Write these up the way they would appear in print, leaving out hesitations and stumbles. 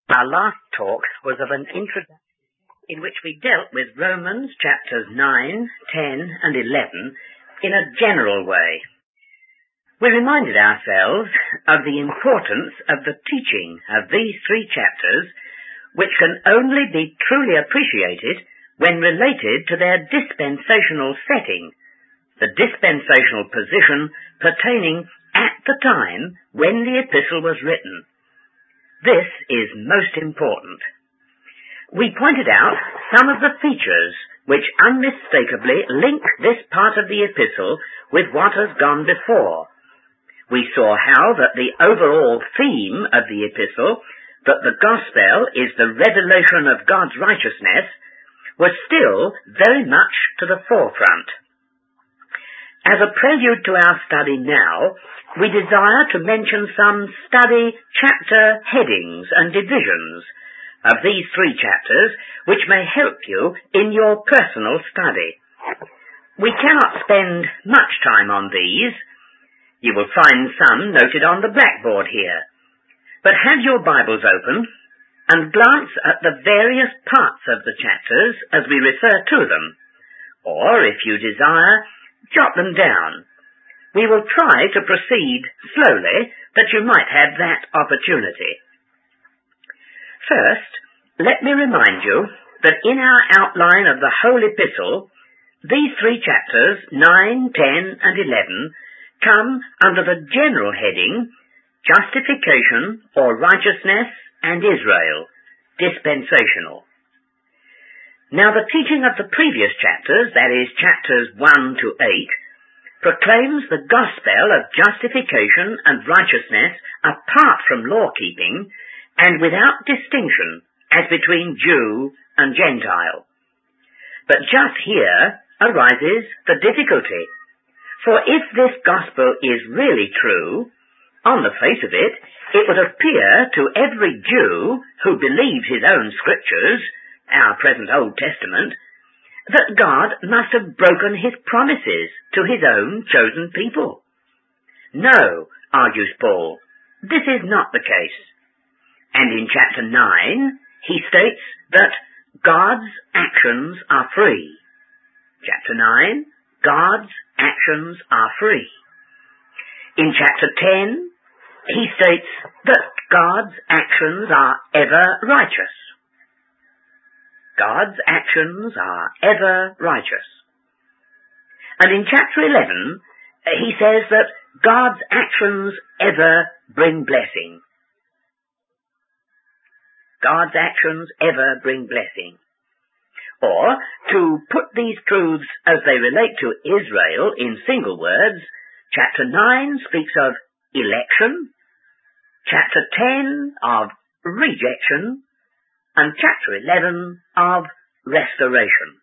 Our last talk was of an introduction in which we dealt with Romans chapters 9, 10 and 11 in a general way. We reminded ourselves of the importance of the teaching of these three chapters, which can only be truly appreciated when related to their dispensational setting, the dispensational position pertaining at the time when the epistle was written. This is most important. We pointed out some of the features which unmistakably link this part of the epistle with what has gone before. We saw how that the overall theme of the epistle, that the gospel is the revelation of God's righteousness, was still very much to the forefront. As a prelude to our study now, we desire to mention some study chapter headings and divisions of these three chapters which may help you in your personal study. We cannot spend much time on these. You will find some noted on the blackboard here. But have your Bibles open and glance at the various parts of the chapters as we refer to them. Or, if you desire, jot them down. We will try to proceed slowly, that you might have that opportunity. First, let me remind you that in our outline of the whole epistle, these three chapters, 9, 10, and 11, come under the general heading, Justification or Righteousness and Israel, Dispensational. Now the teaching of the previous chapters, that is chapters 1 to 8, proclaims the gospel of justification and righteousness apart from law-keeping and without distinction as between Jew and Gentile. But just here arises the difficulty. For if this gospel is really true, on the face of it, it would appear to every Jew who believes his own scriptures, our present Old Testament, that God must have broken his promises to his own chosen people. No, argues Paul, this is not the case. And in chapter 9, he states that God's actions are free. Chapter 9, God's actions are free. In chapter 10, he states that God's actions are ever righteous. God's actions are ever righteous. And in chapter 11, he says that God's actions ever bring blessing. God's actions ever bring blessing. Or, to put these truths as they relate to Israel in single words, chapter 9 speaks of election, chapter 10 of rejection, and chapter 11 of restoration.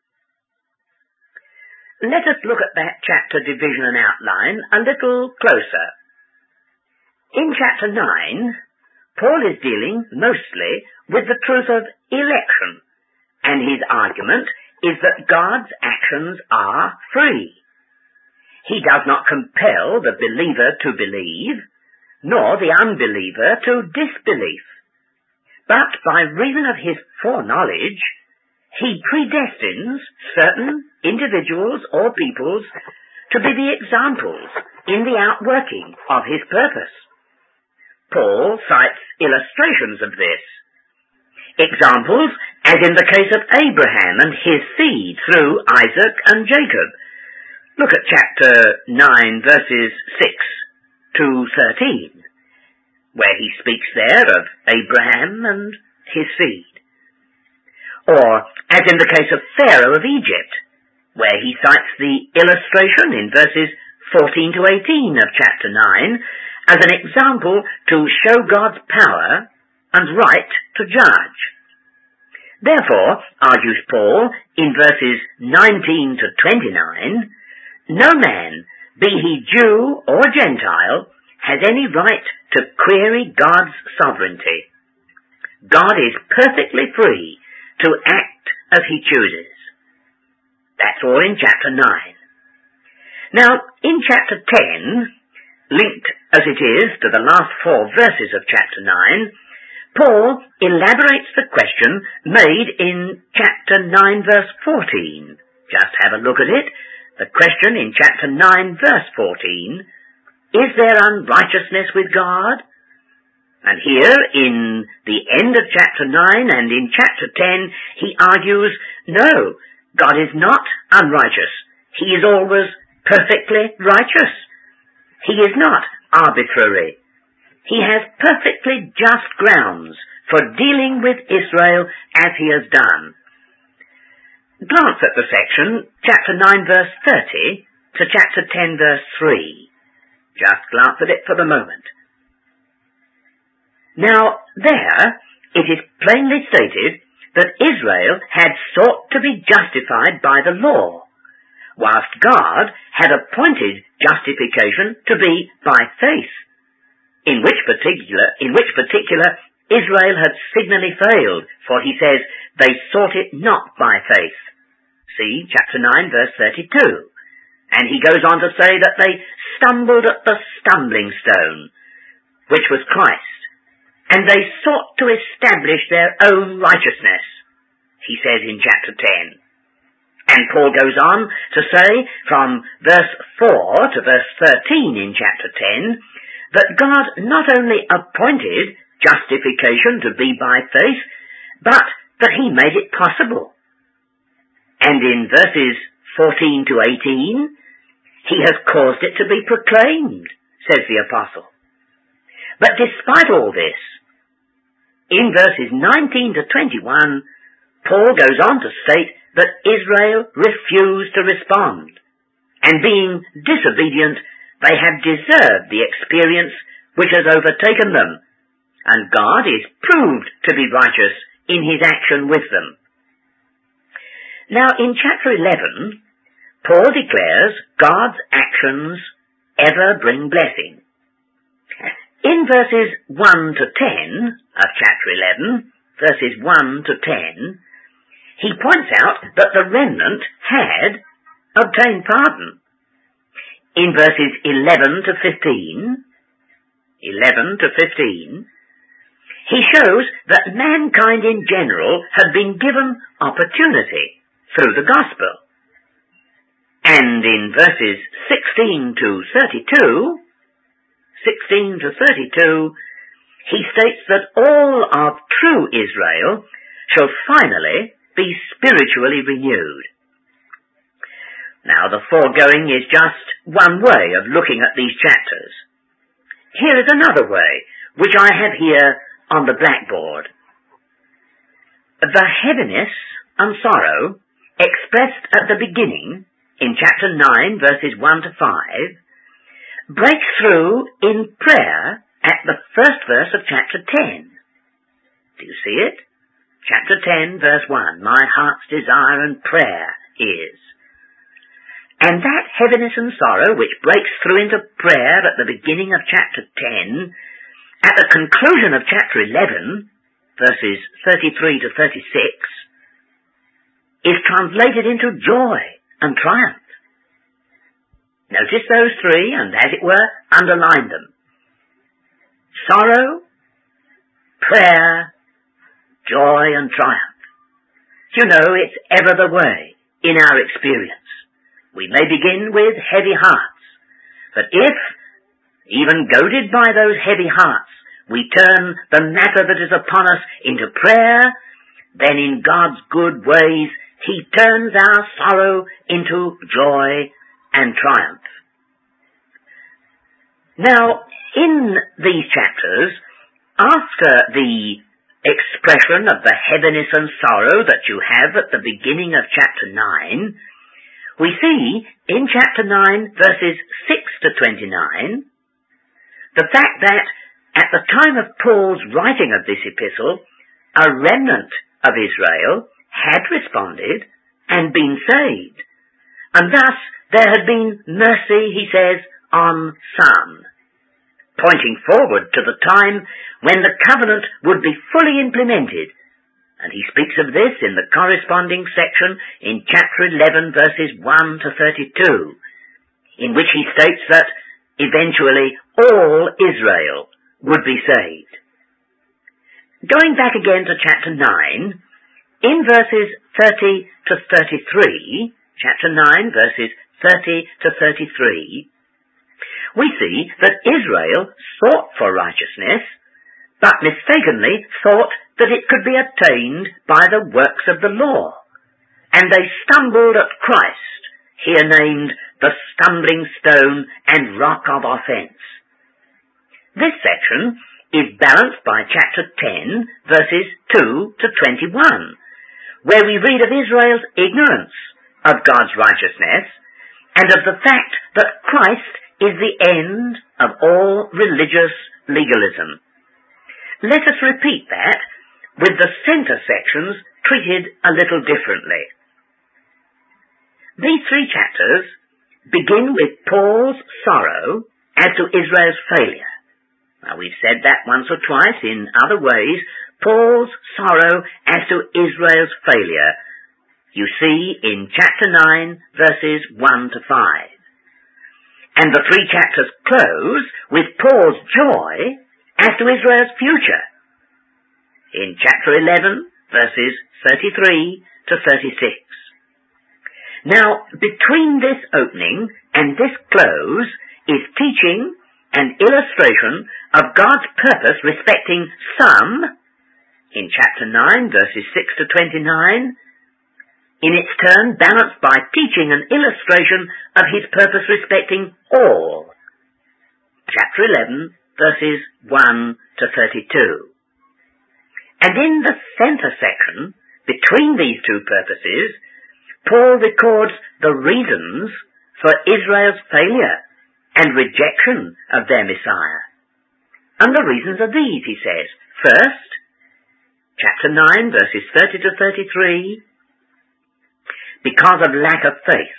Let us look at that chapter division and outline a little closer. In chapter 9, Paul is dealing mostly with the truth of election, and his argument is that God's actions are free. He does not compel the believer to believe, nor the unbeliever to disbelief. But by reason of his foreknowledge, he predestines certain individuals or peoples to be the examples in the outworking of his purpose. Paul cites illustrations of this. Examples as in the case of Abraham and his seed through Isaac and Jacob. Look at chapter 9 verses 6 to 13. Where he speaks there of Abraham and his seed. Or, as in the case of Pharaoh of Egypt, where he cites the illustration in verses 14 to 18 of chapter 9 as an example to show God's power and right to judge. Therefore, argues Paul in verses 19 to 29, no man, be he Jew or Gentile, has any right to query God's sovereignty. God is perfectly free to act as he chooses. That's all in chapter 9. Now, in chapter 10, linked as it is to the last 4 verses of chapter 9, Paul elaborates the question made in chapter 9 verse 14. Just have a look at it. The question in chapter 9 verse 14, is there unrighteousness with God? And here in the end of chapter 9 and in chapter 10, he argues, no, God is not unrighteous. He is always perfectly righteous. He is not arbitrary. He has perfectly just grounds for dealing with Israel as he has done. Glance at the section, chapter 9 verse 30 to chapter 10 verse 3. Just glance at it for the moment. Now, there, it is plainly stated that Israel had sought to be justified by the law, whilst God had appointed justification to be by faith, in which particular Israel had signally failed, for he says, they sought it not by faith. See chapter 9 verse 32. And he goes on to say that they stumbled at the stumbling stone, which was Christ, and they sought to establish their own righteousness, he says in chapter 10. And Paul goes on to say from verse 4 to verse 13 in chapter 10, that God not only appointed justification to be by faith, but that he made it possible. And in verses 14 to 18, he has caused it to be proclaimed, says the apostle. But despite all this, in verses 19 to 21, Paul goes on to state that Israel refused to respond, and being disobedient, they have deserved the experience which has overtaken them, and God is proved to be righteous in his action with them. Now in chapter 11, Paul declares God's actions ever bring blessing. In verses 1 to 10 of chapter 11, verses 1 to 10, he points out that the remnant had obtained pardon. In verses 11 to 15, he shows that mankind in general had been given opportunity through the gospel. And in verses 16 to 32, he states that all of true Israel shall finally be spiritually renewed. Now, the foregoing is just one way of looking at these chapters. Here is another way, which I have here on the blackboard. The heaviness and sorrow expressed at the beginning, in chapter 9, verses 1 to 5, breaks through in prayer at the first verse of chapter 10. Do you see it? Chapter 10, verse 1, my heart's desire and prayer is. And that heaviness and sorrow which breaks through into prayer at the beginning of chapter 10, at the conclusion of chapter 11, verses 33 to 36, is translated into joy and triumph. Notice those three and, as it were, underline them. Sorrow, prayer, joy and triumph. You know, it's ever the way in our experience. We may begin with heavy hearts, but if, even goaded by those heavy hearts, we turn the matter that is upon us into prayer, then in God's good ways, he turns our sorrow into joy and triumph. Now, in these chapters, after the expression of the heaviness and sorrow that you have at the beginning of chapter 9, we see in chapter 9, verses 6 to 29, the fact that at the time of Paul's writing of this epistle, a remnant of Israel had responded and been saved. And thus there had been mercy, he says, on some, pointing forward to the time when the covenant would be fully implemented. And he speaks of this in the corresponding section in chapter 11, verses 1 to 32, in which he states that eventually all Israel would be saved. Going back again to chapter 9, in verses 30 to 33, chapter 9, verses 30 to 33, we see that Israel sought for righteousness, but mistakenly thought that it could be attained by the works of the law, and they stumbled at Christ, here named the stumbling stone and rock of offence. This section is balanced by chapter 10, verses 2 to 21, where we read of Israel's ignorance of God's righteousness and of the fact that Christ is the end of all religious legalism. Let us repeat that, with the centre sections treated a little differently. These 3 chapters begin with Paul's sorrow as to Israel's failure. Now, we've said that once or twice in other ways, Paul's sorrow as to Israel's failure. You see in chapter 9, verses 1 to 5. And the 3 chapters close with Paul's joy as to Israel's future. In chapter 11, verses 33 to 36. Now, between this opening and this close is teaching and illustration of God's purpose respecting some, in chapter 9, verses 6 to 29, in its turn balanced by teaching and illustration of his purpose respecting all. Chapter 11, verses 1 to 32. And in the centre section, between these 2 purposes, Paul records the reasons for Israel's failure and rejection of their Messiah. And the reasons are these, he says. First, chapter 9, verses 30 to 33, because of lack of faith.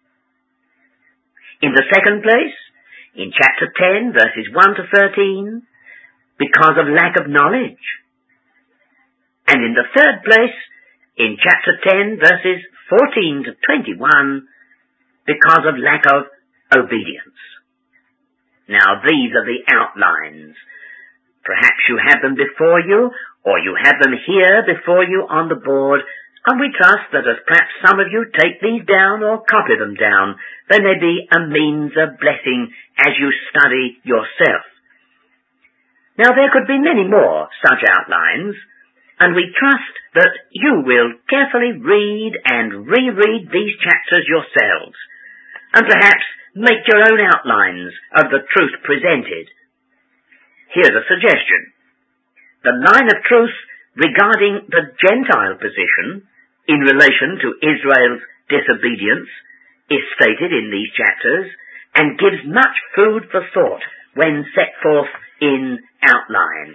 In the second place, in chapter 10, verses 1 to 13, because of lack of knowledge. And in the third place, in chapter 10, verses 14 to 21, because of lack of obedience. Now, these are the outlines. Perhaps you have them before you, or you have them here before you on the board, and we trust that as perhaps some of you take these down or copy them down, they may be a means of blessing as you study yourself. Now, there could be many more such outlines, and we trust that you will carefully read and reread these chapters yourselves, and perhaps make your own outlines of the truth presented. Here's a suggestion. The line of truth regarding the Gentile position in relation to Israel's disobedience is stated in these chapters and gives much food for thought when set forth in outline.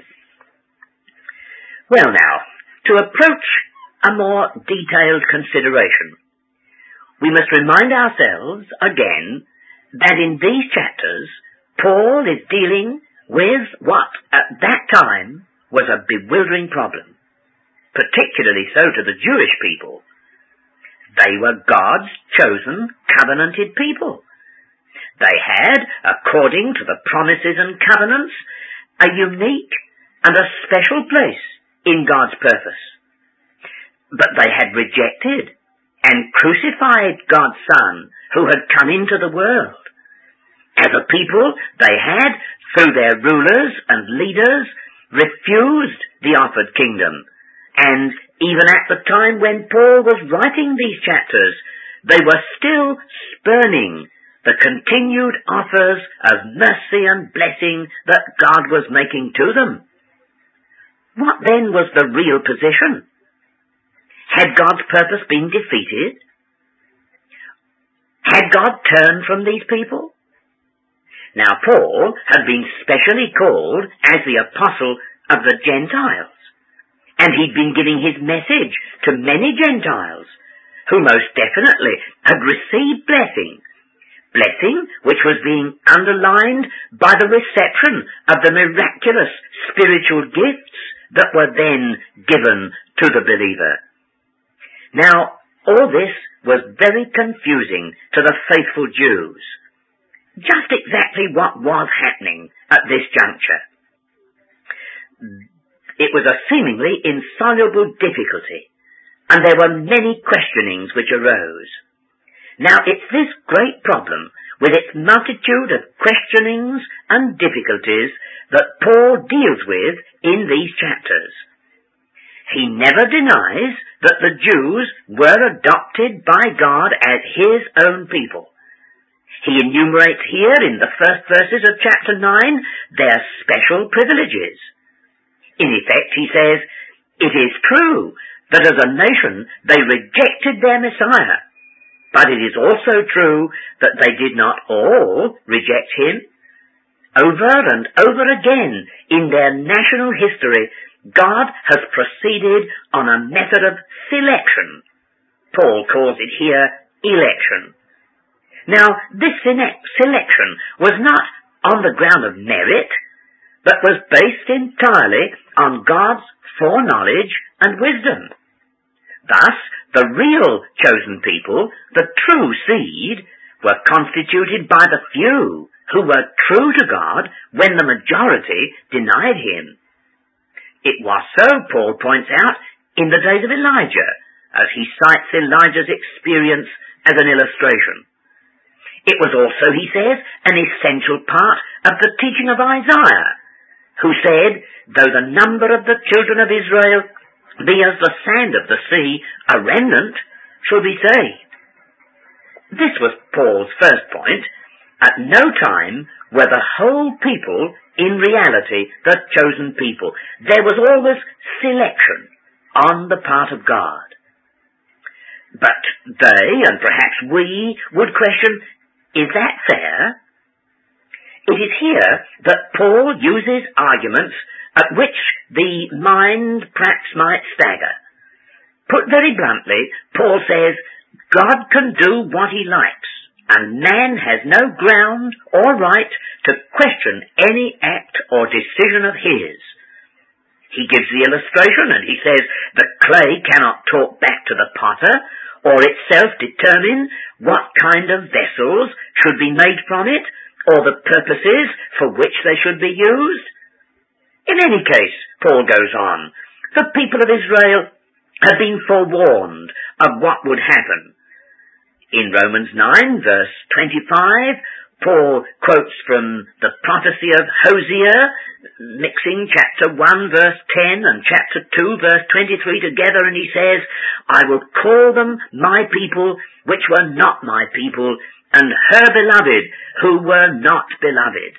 Well now, to approach a more detailed consideration, we must remind ourselves again that in these chapters Paul is dealing with what at that time was a bewildering problem, particularly so to the Jewish people. They were God's chosen, covenanted people. They had, according to the promises and covenants, a unique and a special place in God's purpose. But they had rejected and crucified God's Son, who had come into the world. As a people, they had, through their rulers and leaders, refused the offered kingdom, and even at the time when Paul was writing these chapters, they were still spurning the continued offers of mercy and blessing that God was making to them. What then was the real position? Had God's purpose been defeated? Had God turned from these people? Now, Paul had been specially called as the apostle of the Gentiles, and he'd been giving his message to many Gentiles who most definitely had received blessing which was being underlined by the reception of the miraculous spiritual gifts that were then given to the believer. Now, all this was very confusing to the faithful Jews. Just exactly what was happening at this juncture. It was a seemingly insoluble difficulty, and there were many questionings which arose. Now it's this great problem, with its multitude of questionings and difficulties, that Paul deals with in these chapters. He never denies that the Jews were adopted by God as his own people. He enumerates here in the first verses of chapter 9 their special privileges. In effect, he says, it is true that as a nation they rejected their Messiah, but it is also true that they did not all reject him. Over and over again in their national history, God has proceeded on a method of selection. Paul calls it here election. Now, this selection was not on the ground of merit, but was based entirely on God's foreknowledge and wisdom. Thus, the real chosen people, the true seed, were constituted by the few who were true to God when the majority denied him. It was so, Paul points out, in the days of Elijah, as he cites Elijah's experience as an illustration. It was also, he says, an essential part of the teaching of Isaiah, who said, though the number of the children of Israel be as the sand of the sea, a remnant shall be saved. This was Paul's first point. At no time were the whole people in reality the chosen people. There was always selection on the part of God. But they, and perhaps we, would question, is that fair? It is here that Paul uses arguments at which the mind perhaps might stagger. Put very bluntly, Paul says, God can do what he likes, and man has no ground or right to question any act or decision of his. He gives the illustration, and he says the clay cannot talk back to the potter, or itself determine what kind of vessels should be made from it, or the purposes for which they should be used. In any case, Paul goes on, the people of Israel had been forewarned of what would happen. In Romans 9, verse 25, Paul quotes from the prophecy of Hosea, mixing chapter 1, verse 10 and chapter 2, verse 23 together, and he says, I will call them my people, which were not my people, and her beloved, who were not beloved.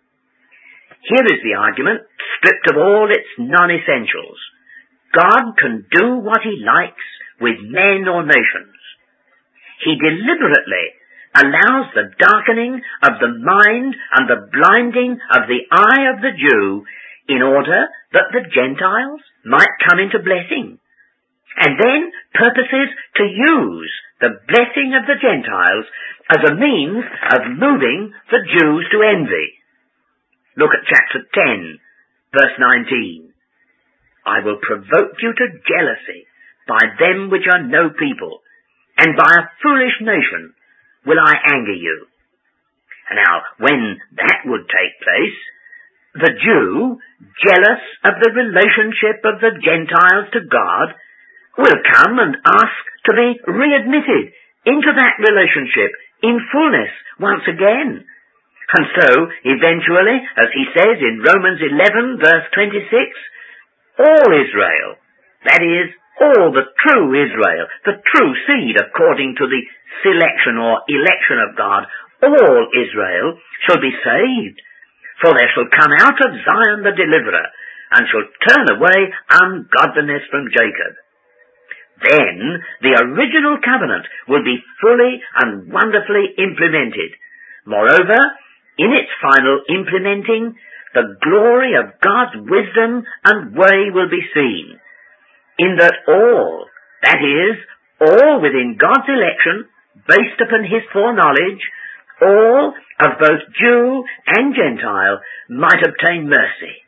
Here is the argument, stripped of all its non-essentials. God can do what he likes with men or nations. He deliberately allows the darkening of the mind and the blinding of the eye of the Jew in order that the Gentiles might come into blessing, and then purposes to use the blessing of the Gentiles as a means of moving the Jews to envy. Look at chapter 10, verse 19. I will provoke you to jealousy by them which are no people, and by a foolish nation will I anger you. Now, when that would take place, the Jew, jealous of the relationship of the Gentiles to God, will come and ask to be readmitted into that relationship in fullness once again. And so, eventually, as he says in Romans 11, verse 26, all Israel, that is, all the true Israel, the true seed according to the selection or election of God, all Israel shall be saved. For there shall come out of Zion the deliverer, and shall turn away ungodliness from Jacob. Then the original covenant will be fully and wonderfully implemented. Moreover, in its final implementing, the glory of God's wisdom and way will be seen, in that all, that is, all within God's election, based upon his foreknowledge, all of both Jew and Gentile might obtain mercy.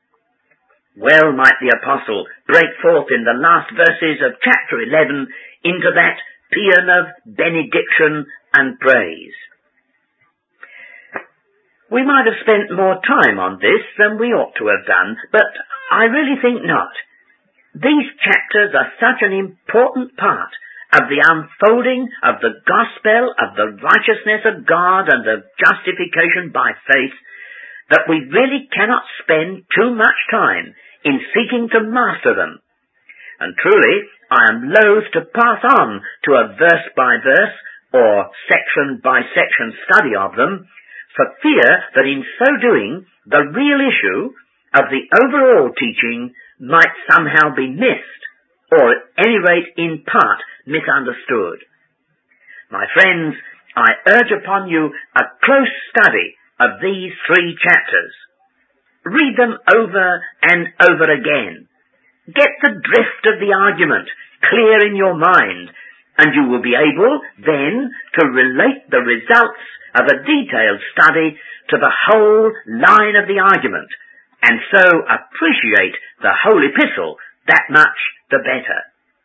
Well might the apostle break forth in the last verses of chapter 11 into that paean of benediction and praise. We might have spent more time on this than we ought to have done, but I really think not. These chapters are such an important part of the unfolding of the gospel of the righteousness of God and of justification by faith that we really cannot spend too much time in seeking to master them. And truly, I am loath to pass on to a verse-by-verse or section-by-section study of them, for fear that in so doing the real issue of the overall teaching might somehow be missed, or at any rate in part misunderstood. My friends, I urge upon you a close study of these 3 chapters. Read them over and over again. Get the drift of the argument clear in your mind, and you will be able then to relate the results of a detailed study to the whole line of the argument, and so appreciate the whole epistle that much the better.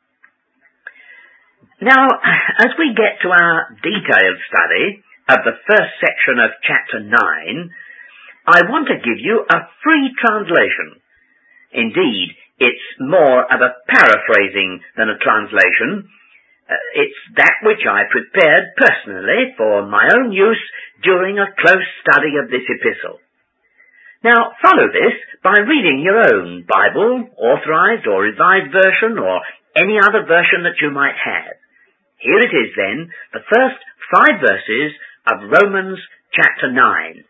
Now, as we get to our detailed study of the first section of chapter 9, I want to give you a free translation. Indeed, it's more of a paraphrasing than a translation. It's that which I prepared personally for my own use during a close study of this epistle. Now, follow this by reading your own Bible, authorized or revised version, or any other version that you might have. Here it is then, the first 5 verses of Romans chapter 9.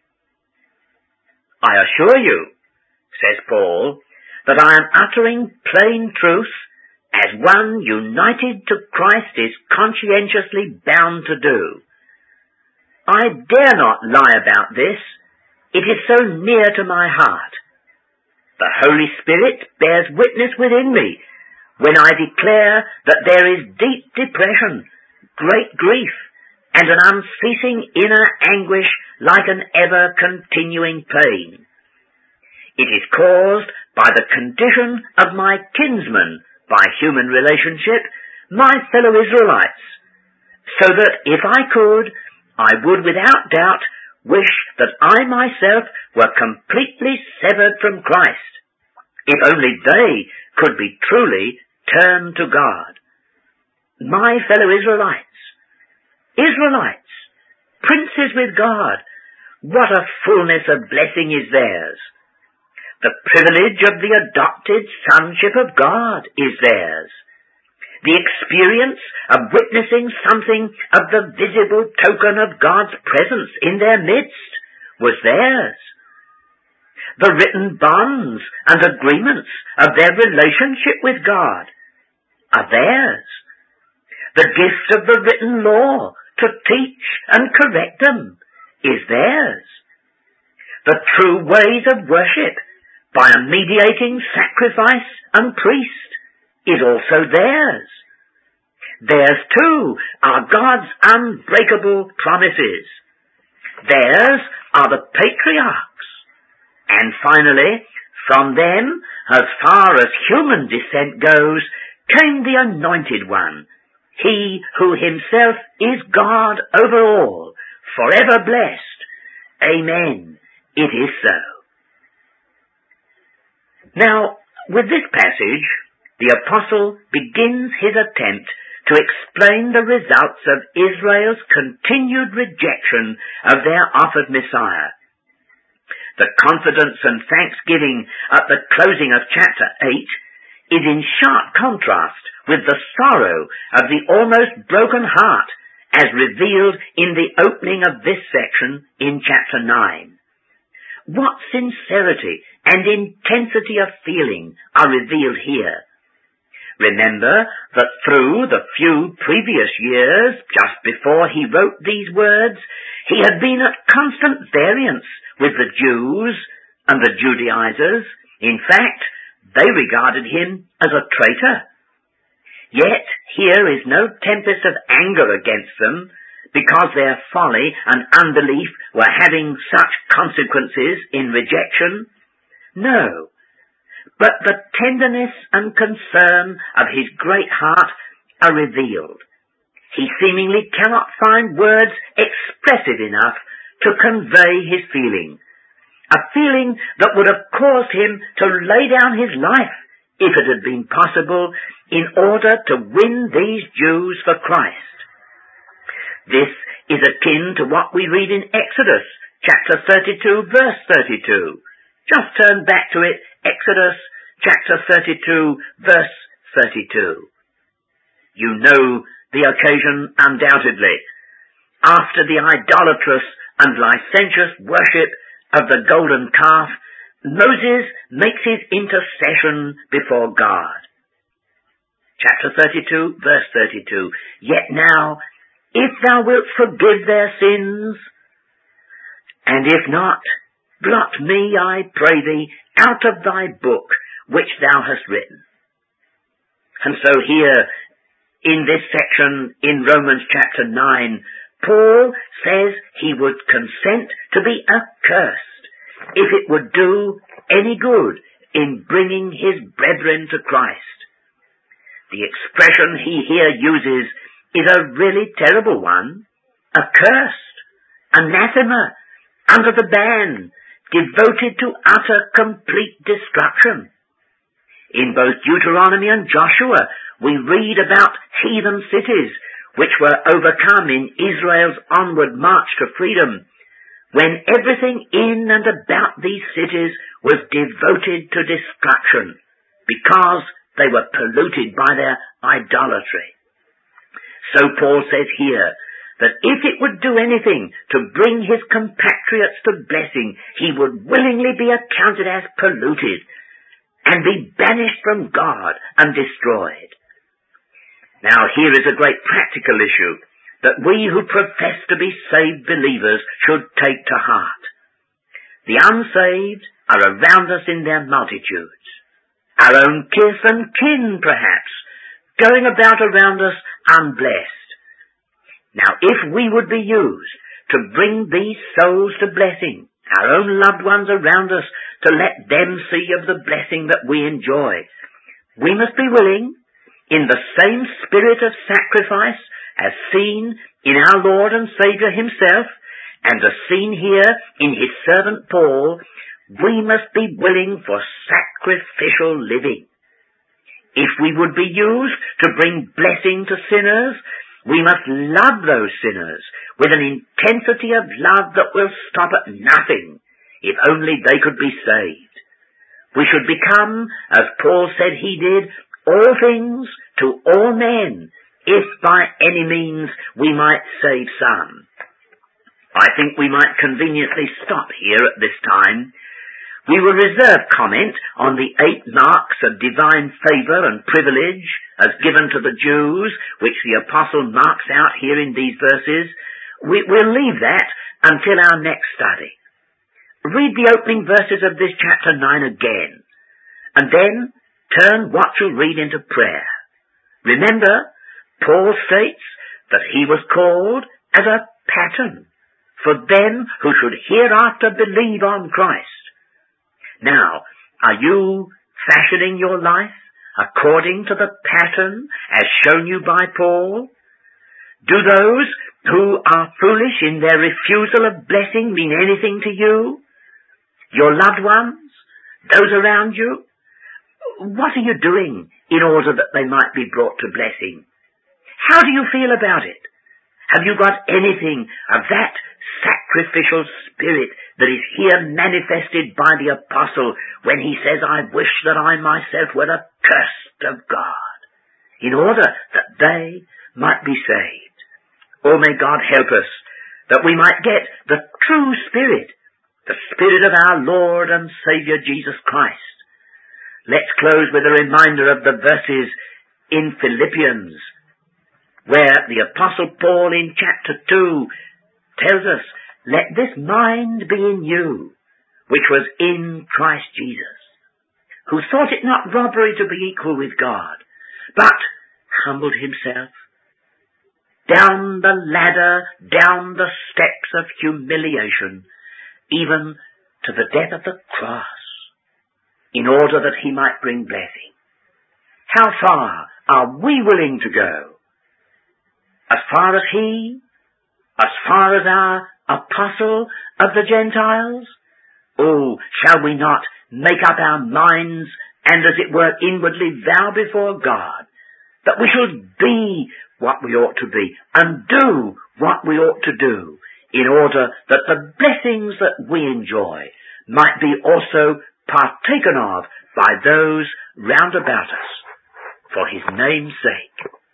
I assure you, says Paul, that I am uttering plain truth, as one united to Christ is conscientiously bound to do. I dare not lie about this. It is so near to my heart. The Holy Spirit bears witness within me when I declare that there is deep depression, great grief, and an unceasing inner anguish like an ever-continuing pain. It is caused by the condition of my kinsmen, by human relationship, my fellow Israelites, so that if I could, I would without doubt wish that I myself were completely severed from Christ, if only they could be truly turned to God. My fellow Israelites, princes with God, what a fullness of blessing is theirs. The privilege of the adopted sonship of God is theirs. The experience of witnessing something of the visible token of God's presence in their midst was theirs. The written bonds and agreements of their relationship with God are theirs. The gift of the written law to teach and correct them is theirs. The true ways of worship by a mediating sacrifice and priest is also theirs. Theirs too are God's unbreakable promises. Theirs are the patriarchs. And finally, from them, as far as human descent goes, came the Anointed One, he who himself is God over all, forever blessed. Amen. It is so. Now, with this passage, the apostle begins his attempt to explain the results of Israel's continued rejection of their offered Messiah. The confidence and thanksgiving at the closing of chapter 8 is in sharp contrast with the sorrow of the almost broken heart as revealed in the opening of this section in chapter 9. What sincerity and intensity of feeling are revealed here. Remember that through the few previous years, just before he wrote these words, he had been at constant variance with the Jews and the Judaizers. In fact, they regarded him as a traitor. Yet here is no tempest of anger against them, because their folly and unbelief were having such consequences in rejection. No, but the tenderness and concern of his great heart are revealed. He seemingly cannot find words expressive enough to convey his feeling, a feeling that would have caused him to lay down his life, if it had been possible, in order to win these Jews for Christ. This is akin to what we read in Exodus, chapter 32, verse 32. Just turn back to it, Exodus, chapter 32, verse 32. You know the occasion undoubtedly. After the idolatrous and licentious worship of the golden calf, Moses makes his intercession before God. Chapter 32, verse 32. Yet now, if thou wilt forgive their sins, and if not, blot me, I pray thee, out of thy book which thou hast written. And so here, in this section in Romans chapter 9, Paul says he would consent to be accursed if it would do any good in bringing his brethren to Christ. The expression he here uses is a really terrible one. Accursed, anathema, under the ban, devoted to utter complete destruction. In both Deuteronomy and Joshua, we read about heathen cities which were overcome in Israel's onward march to freedom, when everything in and about these cities was devoted to destruction, because they were polluted by their idolatry. So Paul says here that if it would do anything to bring his compatriots to blessing, he would willingly be accounted as polluted and be banished from God and destroyed. Now here is a great practical issue that we who profess to be saved believers should take to heart. The unsaved are around us in their multitudes, our own kith and kin perhaps, going about around us unblessed. Now if we would be used to bring these souls to blessing, our own loved ones around us, to let them see of the blessing that we enjoy, we must be willing, in the same spirit of sacrifice as seen in our Lord and Saviour himself, and as seen here in his servant Paul, we must be willing for sacrificial living. If we would be used to bring blessing to sinners, we must love those sinners with an intensity of love that will stop at nothing, if only they could be saved. We should become, as Paul said he did, all things to all men, if by any means we might save some. I think we might conveniently stop here at this time. We will reserve comment on the 8 marks of divine favour and privilege as given to the Jews, which the Apostle marks out here in these verses. We'll leave that until our next study. Read the opening verses of this chapter 9 again, and then turn what you read into prayer. Remember, Paul states that he was called as a pattern for them who should hereafter believe on Christ. Now, are you fashioning your life according to the pattern as shown you by Paul? Do those who are foolish in their refusal of blessing mean anything to you? Your loved ones? Those around you? What are you doing in order that they might be brought to blessing? How do you feel about it? Have you got anything of that sacrificial spirit that is here manifested by the apostle when he says, I wish that I myself were accursed of God, in order that they might be saved? Oh, may God help us that we might get the true spirit, the spirit of our Lord and Saviour Jesus Christ. Let's close with a reminder of the verses in Philippians, where the Apostle Paul in chapter 2 tells us, let this mind be in you, which was in Christ Jesus, who thought it not robbery to be equal with God, but humbled himself, down the ladder, down the steps of humiliation, even to the death of the cross, in order that he might bring blessing. How far are we willing to go? As far as he? As far as our apostle of the Gentiles? Oh, shall we not make up our minds and, as it were, inwardly vow before God that we should be what we ought to be and do what we ought to do, in order that the blessings that we enjoy might be also partaken of by those round about us, for his name's sake.